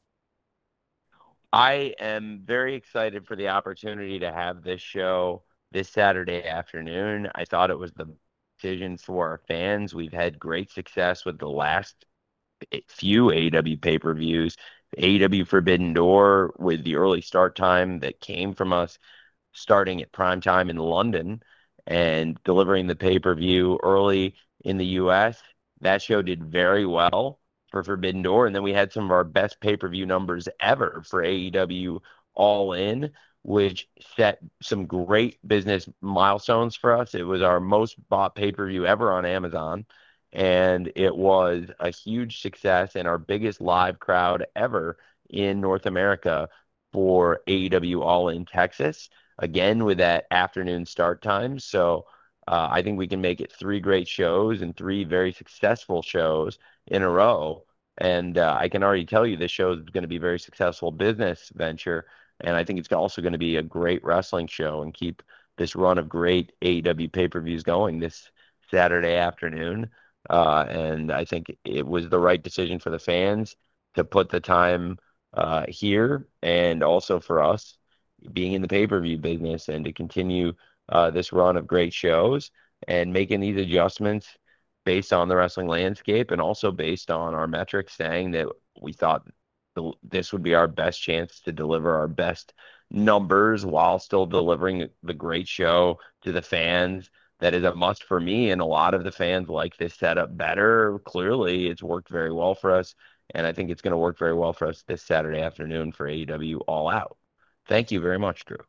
I am very excited for the opportunity to have this show this Saturday afternoon. I thought it was the decision for our fans. We've had great success with the last few AEW pay-per-views. AEW Forbidden Door with the early start time that came from us starting at prime time in London and delivering the pay-per-view early in the US. That show did very well for Forbidden Door. And then we had some of our best pay-per-view numbers ever for AEW All In, which set some great business milestones for us. It was our most bought pay-per-view ever on Amazon, and it was a huge success and our biggest live crowd ever in North America for AEW All In Texas, again with that afternoon start time. So I think we can make it 3 great shows and 3 very successful shows in a row. And I can already tell you this show is going to be a very successful business venture. And I think it's also going to be a great wrestling show and keep this run of great AEW pay-per-views going this Saturday afternoon. And I think it was the right decision for the fans to put the time here, and also for us being in the pay-per-view business and to continue this run of great shows and making these adjustments based on the wrestling landscape and also based on our metrics saying that we thought this would be our best chance to deliver our best numbers while still delivering the great show to the fans. That is a must for me, and a lot of the fans like this setup better. Clearly, it's worked very well for us, and I think it's going to work very well for us this Saturday afternoon for AEW All Out. Thank you very much, Drew.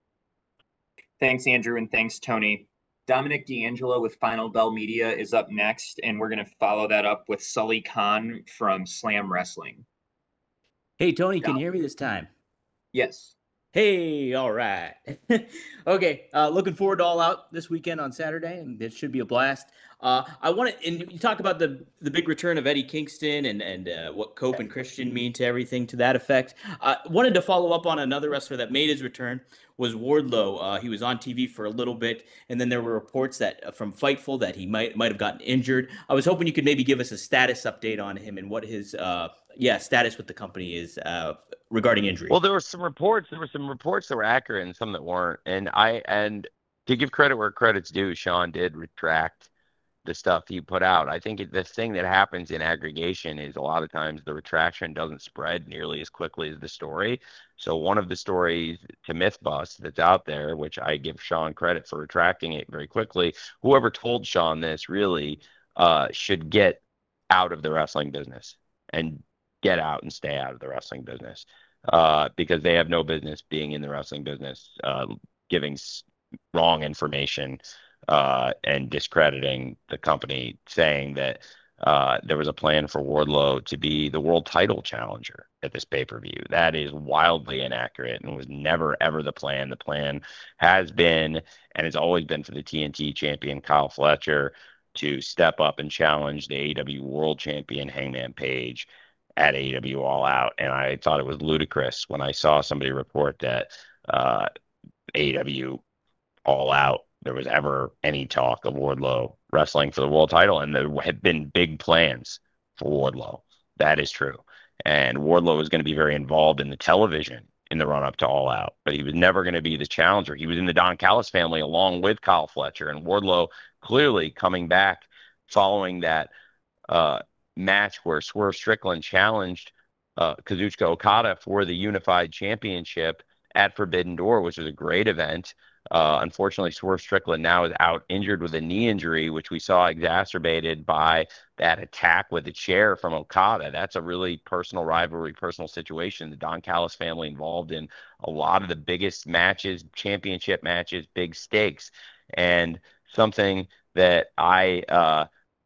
Thanks, Andrew, and thanks, Tony. Dominic D'Angelo with Final Bell Media is up next, and we're going to follow that up with Sully Khan from Slam Wrestling. Hey, Tony, can you hear me this time? Yes. Hey, all right. Okay, looking forward to All Out this weekend on Saturday, and it should be a blast. I want to, and you talk about the big return of Eddie Kingston and what Cope and Christian mean to everything to that effect. Wanted to follow up on another wrestler that made his return was Wardlow. He was on TV for a little bit, and then there were reports that from Fightful that he might have gotten injured. I was hoping you could maybe give us a status update on him and what his status with the company is regarding injury. Well, there were some reports. There were some reports that were accurate and some that weren't. And to give credit where credit's due, Sean did retract the stuff he put out. I think the thing that happens in aggregation is a lot of times the retraction doesn't spread nearly as quickly as the story. So one of the stories to Mythbust that's out there, which I give Sean credit for retracting it very quickly, whoever told Sean this really should get out of the wrestling business and get out and stay out of the wrestling business because they have no business being in the wrestling business, giving wrong information and discrediting the company, saying that there was a plan for Wardlow to be the world title challenger at this pay-per-view. That is wildly inaccurate and was never, ever the plan. The plan has been and has always been for the TNT champion Kyle Fletcher to step up and challenge the AEW world champion Hangman Page at AEW All Out. And I thought it was ludicrous when I saw somebody report that AEW All Out, there was ever any talk of Wardlow wrestling for the world title, and there had been big plans for Wardlow. That is true. And Wardlow was going to be very involved in the television in the run-up to All Out, but he was never going to be the challenger. He was in the Don Callis family along with Kyle Fletcher, and Wardlow clearly coming back following that match where Swerve Strickland challenged Kazuchika Okada for the Unified Championship at Forbidden Door, which was a great event. Unfortunately, Swerve Strickland now is out injured with a knee injury, which we saw exacerbated by that attack with the chair from Okada. That's a really personal rivalry, personal situation. The Don Callis family involved in a lot of the biggest matches, championship matches, big stakes. And something that I,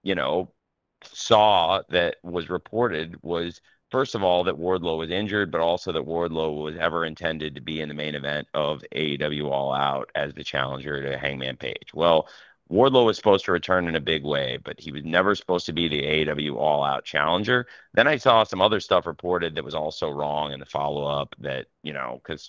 saw that was reported was, first of all, that Wardlow was injured, but also that Wardlow was ever intended to be in the main event of AEW All Out as the challenger to Hangman Page. Well, Wardlow was supposed to return in a big way, but he was never supposed to be the AEW All Out challenger. Then I saw some other stuff reported that was also wrong in the follow up that, because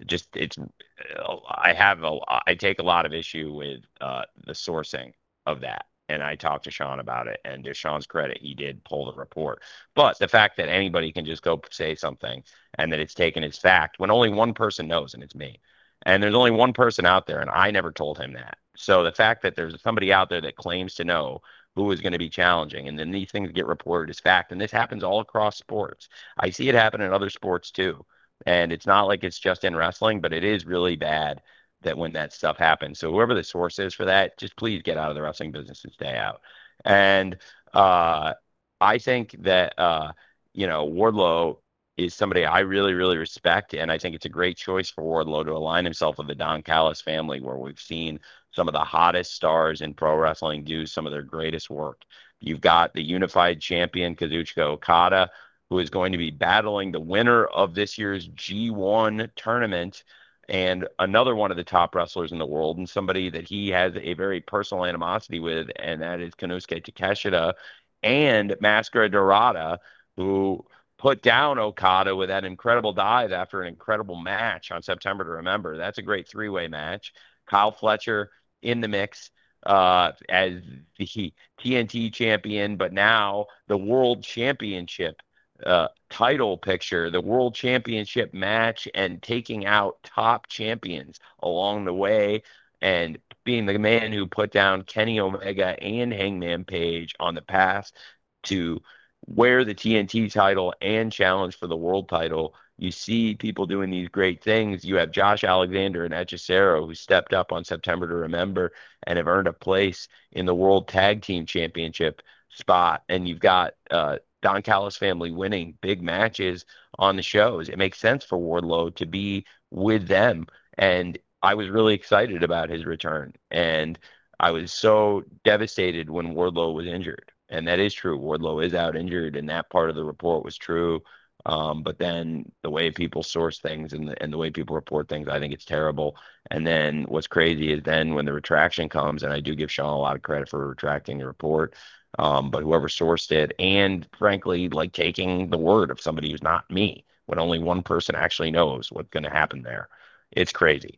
I take a lot of issue with the sourcing of that. And I talked to Sean about it, and to Sean's credit, he did pull the report. But the fact that anybody can just go say something and that it's taken as fact when only one person knows, and it's me. And there's only one person out there, and I never told him that. So the fact that there's somebody out there that claims to know who is going to be challenging, and then these things get reported as fact, and this happens all across sports. I see it happen in other sports too. And it's not like it's just in wrestling, but it is really bad that when that stuff happens. So whoever the source is for that, just please get out of the wrestling business and stay out. And I think that Wardlow is somebody I really, really respect, and I think it's a great choice for Wardlow to align himself with the Don Callis family, where we've seen some of the hottest stars in pro wrestling do some of their greatest work. You've got the unified champion Kazuchika Okada, who is going to be battling the winner of this year's G1 tournament and another one of the top wrestlers in the world, and somebody that he has a very personal animosity with, and that is Konosuke Takeshita and Mascara Dorada, who put down Okada with that incredible dive after an incredible match on September to Remember. That's a great three-way match. Kyle Fletcher in the mix as the TNT champion, but now the world championship title picture, the world championship match, and taking out top champions along the way, and being the man who put down Kenny Omega and Hangman Page on the path to wear the TNT title and challenge for the world title. You see people doing these great things. You have Josh Alexander and Hechicero, who stepped up on September to Remember and have earned a place in the World Tag Team Championship spot. And you've got Don Callis family winning big matches on the shows. It makes sense for Wardlow to be with them. And I was really excited about his return. And I was so devastated when Wardlow was injured. And that is true. Wardlow is out injured, and that part of the report was true. But then the way people source things and the way people report things, I think it's terrible. And then what's crazy is then when the retraction comes, and I do give Sean a lot of credit for retracting the report, but whoever sourced it, and frankly, like taking the word of somebody who's not me, when only one person actually knows what's going to happen there, it's crazy.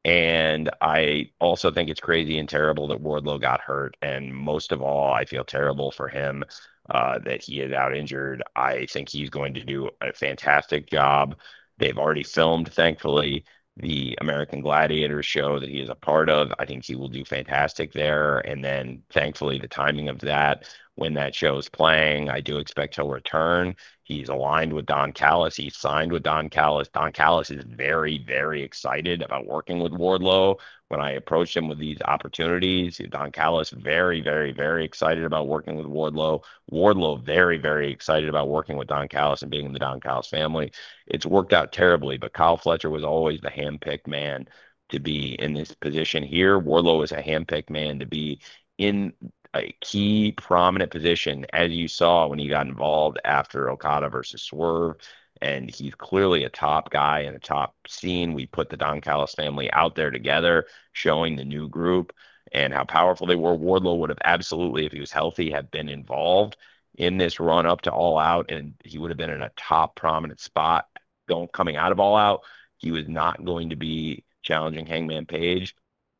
And I also think it's crazy and terrible that Wardlow got hurt. And most of all, I feel terrible for him that he is out injured. I think he's going to do a fantastic job. They've already filmed, thankfully, the American Gladiator show that he is a part of. I think he will do fantastic there. And then, thankfully, the timing of that, when that show is playing, I do expect he'll return. He's aligned with Don Callis. He's signed with Don Callis. Don Callis is very, very excited about working with Wardlow. When I approached him with these opportunities, Don Callis very, very, very excited about working with Wardlow. Wardlow very, very excited about working with Don Callis and being in the Don Callis family. It's worked out terribly, but Kyle Fletcher was always the handpicked man to be in this position here. Wardlow is a handpicked man to be in a key prominent position, as you saw when he got involved after Okada versus Swerve. And he's clearly a top guy in a top scene. We put the Don Callis family out there together, showing the new group and how powerful they were. Wardlow would have absolutely, if he was healthy, have been involved in this run up to All Out, and he would have been in a top prominent spot coming out of All Out. He was not going to be challenging Hangman Page.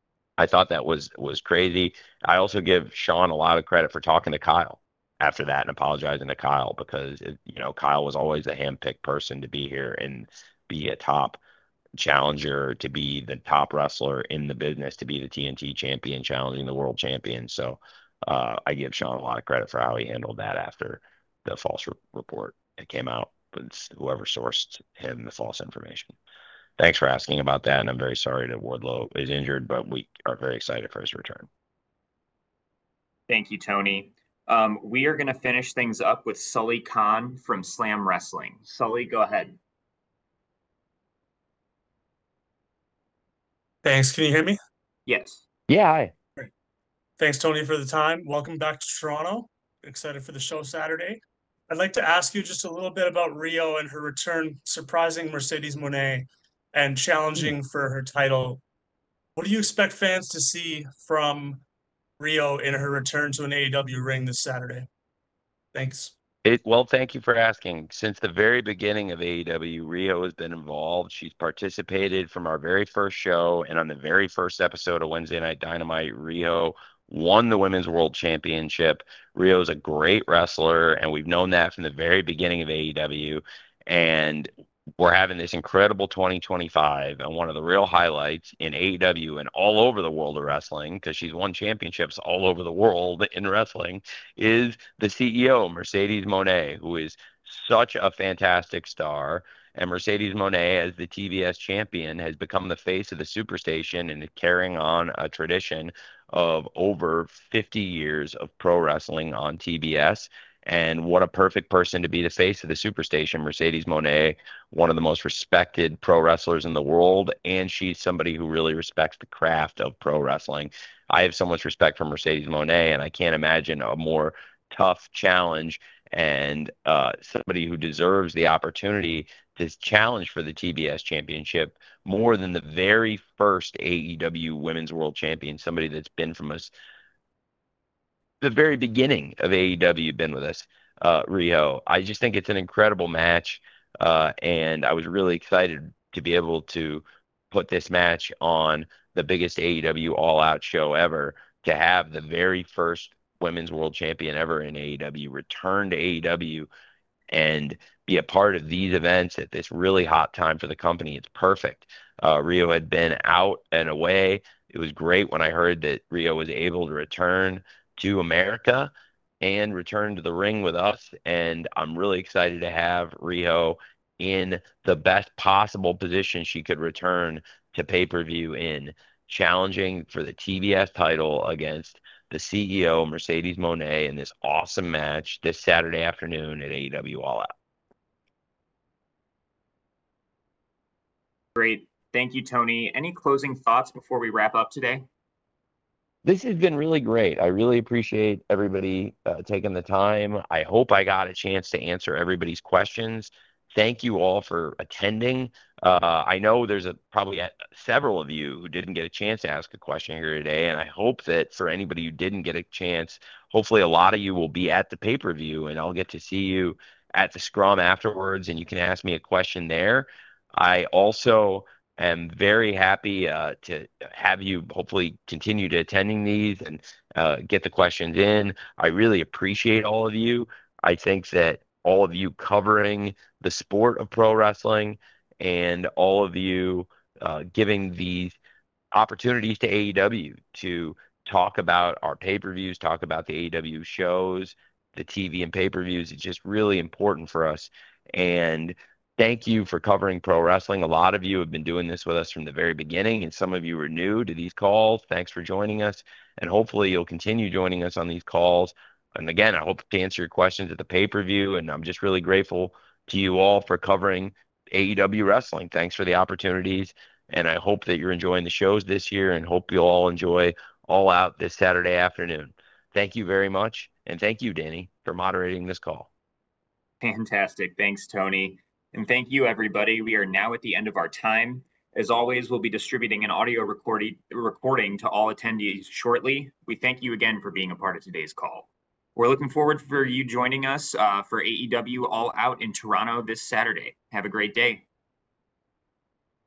I thought that was crazy. I also give Sean a lot of credit for talking to Kyle after that and apologizing to Kyle, because Kyle was always a handpicked person to be here and be a top challenger, to be the top wrestler in the business, to be the TNT champion challenging the world champion. So I give Sean a lot of credit for how he handled that after the false report that came out. It's whoever sourced him the false information. Thanks for asking about that, and I'm very sorry that Wardlow is injured, but we are very excited for his return. Thank you, Tony. We are going to finish things up with Sully Khan from Slam Wrestling. Sully, go ahead. Thanks. Can you hear me? Yes. Yeah, hi. Great. Thanks, Tony, for the time. Welcome back to Toronto. Excited for the show Saturday. I'd like to ask you just a little bit about Rio and her return, surprising Mercedes Moné and challenging for her title. What do you expect fans to see from Rio in her return to an AEW ring this Saturday? Thanks. Well, thank you for asking. Since the very beginning of AEW, Rio has been involved. She's participated from our very first show, and on the very first episode of Wednesday Night Dynamite, Rio won the Women's World Championship. Rio is a great wrestler, and we've known that from the very beginning of AEW. And we're having this incredible 2025, and one of the real highlights in AEW and all over the world of wrestling, because she's won championships all over the world in wrestling, is the CEO, Mercedes Moné, who is such a fantastic star. And Mercedes Moné, as the TBS champion, has become the face of the Superstation and is carrying on a tradition of over 50 years of pro wrestling on TBS. And what a perfect person to be the face of the Superstation. Mercedes Moné, one of the most respected pro wrestlers in the world, and she's somebody who really respects the craft of pro wrestling. I have so much respect for Mercedes Moné, and I can't imagine a more tough challenge and somebody who deserves the opportunity to challenge for the TBS championship more than the very first AEW Women's World Champion, somebody that's been from us the very beginning of AEW, been with us, Rio. I just think it's an incredible match, and I was really excited to be able to put this match on the biggest AEW All Out show ever, to have the very first Women's World Champion ever in AEW return to AEW and be a part of these events at this really hot time for the company. It's perfect. Rio had been out and away. It was great when I heard that Rio was able to return to America and return to the ring with us. And I'm really excited to have Rio in the best possible position she could return to pay-per-view in, challenging for the TBS title against the CEO, Mercedes Moné, in this awesome match this Saturday afternoon at AEW All Out. Great. Thank you, Tony. Any closing thoughts before we wrap up today? This has been really great. I really appreciate everybody taking the time. I hope I got a chance to answer everybody's questions. Thank you all for attending. I know there's probably several of you who didn't get a chance to ask a question here today, and I hope that for anybody who didn't get a chance, hopefully a lot of you will be at the pay-per-view, and I'll get to see you at the scrum afterwards, and you can ask me a question there. I also am very happy to have you hopefully continue to attending these and get the questions in. I really appreciate all of you. I think that all of you covering the sport of pro wrestling and all of you giving these opportunities to AEW to talk about our pay-per-views, talk about the AEW shows, the TV and pay-per-views. It's just really important for us. And thank you for covering pro wrestling. A lot of you have been doing this with us from the very beginning, and some of you are new to these calls. Thanks for joining us, and hopefully you'll continue joining us on these calls. And again, I hope to answer your questions at the pay-per-view, and I'm just really grateful to you all for covering AEW wrestling. Thanks for the opportunities, and I hope that you're enjoying the shows this year, and hope you'll all enjoy All Out this Saturday afternoon. Thank you very much, and thank you, Danny, for moderating this call. Fantastic. Thanks, Tony. And thank you, everybody. We are now at the end of our time. As always, we'll be distributing an audio recording to all attendees shortly. We thank you again for being a part of today's call. We're looking forward for you joining us for AEW All Out in Toronto this Saturday. Have a great day.